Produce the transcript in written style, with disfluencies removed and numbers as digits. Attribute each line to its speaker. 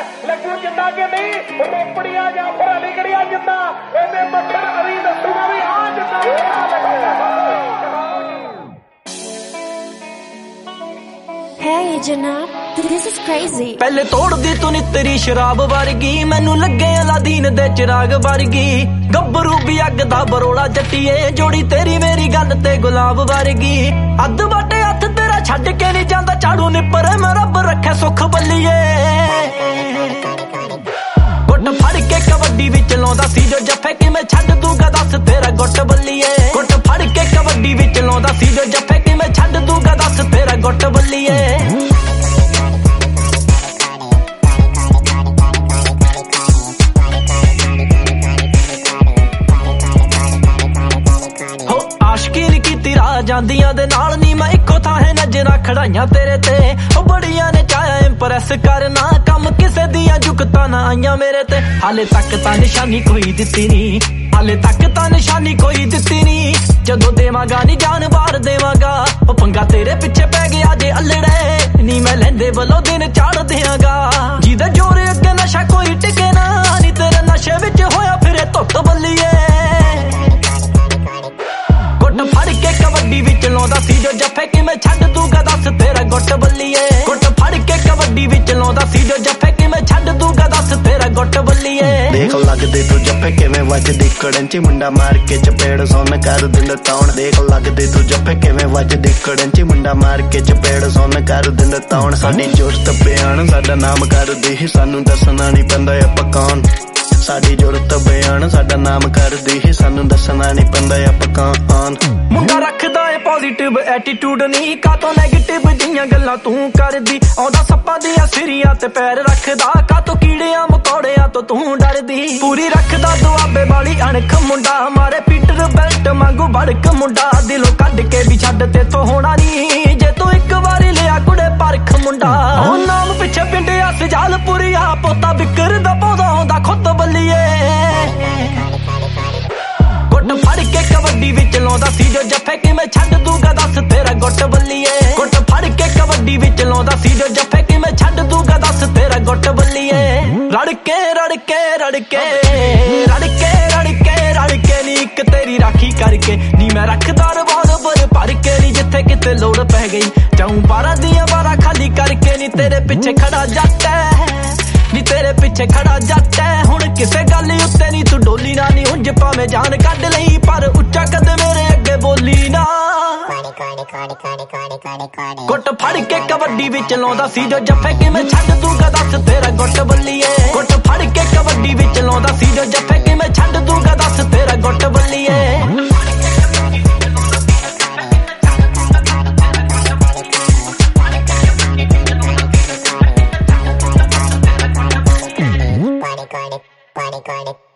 Speaker 1: ਲੱਗੂ ਜਿੰਦਾ ਕਿ ਨਹੀਂ ਰੋਪੜੀਆਂ ਜਾਂ ਫਿਰ ਅਲੀਗੜੀਆਂ ਜਿੰਦਾ ਇਹਨੇ ਮੱਖਣ ਅਲੀ ਦੱਸੂਗਾ ਵੀ ਆ ਜਿੰਦਾ
Speaker 2: Hey जनाब, this is crazy.
Speaker 3: पहले तोड़ दी तू नी तेरी शराब वर्गी, मैनू लगे अलादीन दे चिराग वर्गी। गब्बरू भी अग दा बरोड़ा जट्टिए, जोड़ी तेरी मेरी गल ते गुलाब वर्गी। अध बाटे हथ तेरा छड्ड के नहीं जांदा झाड़ू निपर, मैं रब रखे सुख बल्लीए। गुट फड़ के कबड्डी विच लाउंदा सी जो जफे किवें छड्ड दूंगा दस तेरा गुट बल्लीए। गुट फड़ के कबड्डी विच लाउंदा सी जो जफे किवें छड्ड दूंगा दस तेरा गुट बल्लीए। ਜਾਂਦੀਆਂ ਦੇ ਨਾਲ ਨੀ ਮੈਂ ਇੱਕੋ ਥਾਂ ਹੈ ਨਜ਼ਰਾਂ ਖੜਾਈਆਂ ਤੇਰੇ ਤੇ ਉਹ ਬੜੀਆਂ ਨੇ ਚਾਹਿਆ ਇੰਪ੍ਰੈਸ ਕਰਨਾ ਕੰਮ ਕਿਸੇ ਦੀਆਂ ਜੁਗਤਾਂ ਨਾ ਆਈਆਂ ਮੇਰੇ ਤੇ ਹਾਲੇ ਤੱਕ ਤਾਂ ਨਿਸ਼ਾਨੀ ਕੋਈ ਦਿੱਤੀ ਨਹੀਂ ਹਾਲੇ ਤੱਕ ਤਾਂ ਨਿਸ਼ਾਨੀ ਕੋਈ ਦਿੱਤੀ ਨਹੀਂ ਜਦੋਂ ਦੇਵਾਂਗਾ ਨੀ ਜਾਨ ਬਾਰ ਦੇਵਾਂਗਾ ਉਹ ਪੰਗਾ ਤੇਰੇ ਪਿੱਛੇ ਪੈ ਗਿਆ ਜੇ ਅਲੜੇ ਨੀ ਮੈਂ ਲੈਂਦੇ ਵੱਲੋਂ ਦਿਨ ਚਾੜ ਦਿਆਂਗਾ ਜਿਹਦੇ ਜੋਰ ਅੱਗੇ ਨਸ਼ਾ ਕੋਈ ਟਿਕੇ ਨਾ ਨੀ ਤੇਰੇ ਨਸ਼ੇ ਵਿੱਚ ਹੋਇਆ ਫਿਰੇ ਧੁੱਤ ਬੱਲੀਏ ਫੜ ਕੇ ਕਬੱਡੀ ਵਿੱਚ ਲਾਉਂਦਾ ਸੀ ਜੋ ਜੱਫੇ ਕਿਵੇਂ ਛੱਡ ਦੂਗਾ ਦੱਸ ਤੇਰਾ ਗੁੱਟ ਬੱਲੀਏ ਗੁੱਟ ਫੜ ਕੇ ਕਬੱਡੀ ਵਿੱਚ ਲਾਉਂਦਾ ਸੀ ਜੋ ਜੱਫੇ ਕਿਵੇਂ ਛੱਡ ਦੂਗਾ ਦੱਸ ਤੇਰਾ ਗੁੱਟ ਬੱਲੀਏ
Speaker 4: ਦੇਖ ਲੱਗਦੇ ਤੂੰ ਜੱਫੇ ਕਿਵੇਂ ਵੱਜਦੀ ਕੜਨ ਚ ਮੁੰਡਾ ਮਾਰ ਕੇ ਚਪੇੜ ਸੁਣ ਕਰ ਦਿੰਦਾ ਤੌਣ ਦੇਖ ਲੱਗਦੇ ਤੂੰ ਜੱਫੇ ਕਿਵੇਂ ਵੱਜਦੀ ਕੜਨ ਚ ਮੁੰਡਾ ਮਾਰ ਕੇ ਚਪੇੜ ਸੁਣ ਕਰ ਦਿੰਦਾ ਤੌਣ ਸਾਡੀ ਜ਼ਰੂਰਤ ਬਿਆਨ ਸਾਡਾ ਨਾਮ ਕਰਦੀ ਹੀ ਸਾਨੂੰ ਦੱਸਣਾ ਨਹੀਂ ਪੈਂਦਾ ਆਪਾਂ ਕੌਣ ਸਾਡੀ ਜ਼ਰੂਰਤ ਬਿਆਨ ਸਾਡਾ ਨਾਮ ਕਰਦੀ ਹੀ ਸਾਨੂੰ ਦੱਸਣਾ ਨਹੀਂ ਪੈਂਦਾ ਆਪਾਂ ਕੌਣ
Speaker 3: ਮੁੰਡਾ ਰੱਖਦਾ ਏ ਪੋਜ਼ਿਟਿਵ ਐਟੀਟਿਊਡ ਨਹੀਂ ਕਾਤੋਂ ਨੈਗੇਟਿਵ ਦੀਆਂ ਗੱਲਾਂ ਤੂੰ ਕਰਦੀ ਆਉਂਦਾ ਸੱਪਾਂ ਦੀਆਂ ਸਿਰੀਆਂ ਤੇ ਪੈਰ ਰੱਖਦਾ ਕਾਤੋਂ ਕੀੜਿਆਂ ਮਕੌੜਿਆਂ ਤੋਂ ਤੂੰ ਡਰਦੀ ਪੂਰੀ ਰੱਖਦਾ ਦੁਆਬੇ ਵਾਲੀ ਅਣਖ ਮੁੰਡਾ ਮਾਰੇ ਪੀਟਰ ਬੈਲਟ ਵਾਂਗੂ ਬੜਕ ਮੁੰਡਾ ਦਿਲੋਂ ਕੱਢ ਕੇ ਵੀ ਛੱਡ ਤੇ ਤੋਂ ਹੋਣਾ ਨਹੀਂ ਜੇ ਤੂੰ ਇੱਕ ਵਾਰੀ ਲਿਆ ਕੁੜੇ ਪਰਖ ਮੁੰਡਾ ਉਹ ਨਾਮ ਪਿੱਛੇ ਪਿੰਡਿਆ ਸਜਾਲਪੁਰੀ ਆ ਪੋਤਾ ਬਿਕਰ ਦਾ ਪੌਦਾ ਆਉਂਦਾ ਖੁੱਦ ਬੱਲੀਏ ਗੁੱਟ ਫੜ ਕੇ ਕਬੱਡੀ ਵਿੱਚ ਲਾਉਂਦਾ ਸੀ ਜੋ ਜੱਫੇ ਕਿਵੇਂ ਛੱਡ ਦੂਗਾ ਦੱਸ ਤੇਰਾ ਗੁੱਟ ਬੱਲੀਏ ਗੁੱਟ ਫੜ ਕੇ ਕਬੱਡੀ ਵਿੱਚ ਲਾਉਂਦਾ ਸੀ ਜੋ ਜੱਫੇ ਕਿਵੇਂ ਛੱਡ ਦੂਗਾ ਦੱਸ ਤੇਰਾ ਗੁੱਟ ਬੱਲੀਏ ਰੜ ਕੇ ਰੜ ਕੇ ਰੜ ਕੇ ਰੜ ਕੇ ਰੜ ਕੇ ਰੜ ਕੇ ਨੀ ਇੱਕ ਤੇਰੀ ਰਾਖੀ ਕਰਕੇ ਨੀ ਮੈਂ ਰੱਖਦਾ ਰਿਵਾਲਵਰ ਭਰ ਕੇ ਨੀ ਜਿੱਥੇ ਕਿਤੇ ਲੋੜ ਪੈ ਗਈ ਚਾਉਂ 12 ਦੀਆਂ 12 ਖਾਲੀ ਕਰਕੇ ਨੀ ਤੇਰੇ ਪਿੱਛੇ ਖੜਾ ਜੱਟ ਨੀ ਤੇਰੇ ਪਿੱਛੇ ਖੜਾ ਜੱਟ ਹੁਣ ਕਿਸੇ ਗੱਲ ਉੱਤੇ ਨੀ ਤੂੰ ਡੋਲੀ ਨਾ ਨੀ ਉਂਝ ਭਾਵੇਂ ਜਾਨ ਕੱਢ ਲਈ ਪਰ ਉੱਚਾ ਕਦ ਮੇਰੇ ਅੱਗੇ ਬੋਲੀ ਨਾ ਗੁੱਟ ਫੜ ਕੇ ਕਬੱਡੀ ਵਿੱਚ ਲਾਉਂਦਾ ਸੀ ਜੋ ਜੱਫੇ ਕਿਵੇਂ ਛੱਡ ਦੂਗਾ ਦੱਸ ਤੇਰਾ ਗੁੱਟ ਬੱਲੀਏ ਗੁੱਟ ਫੜ ਕੇ ਕਬੱਡੀ ਵਿੱਚ ਲਾਉਂਦਾ ਸੀ ਜੋ ਜੱਫੇ ਕਿਵੇਂ ਛੱਡ ਦੂਗਾ ਦੱਸ ਤੇਰਾ ਗੁੱਟ ਬੱਲੀਏ
Speaker 5: Got it.